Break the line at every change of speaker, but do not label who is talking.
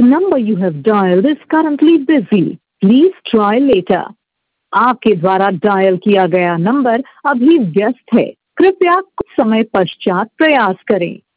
number you have dialed is currently busy. Please try later. आपके द्वारा dial किया गया नंबर अभी व्यस्त है, कृपया कुछ समय पश्चात प्रयास करें।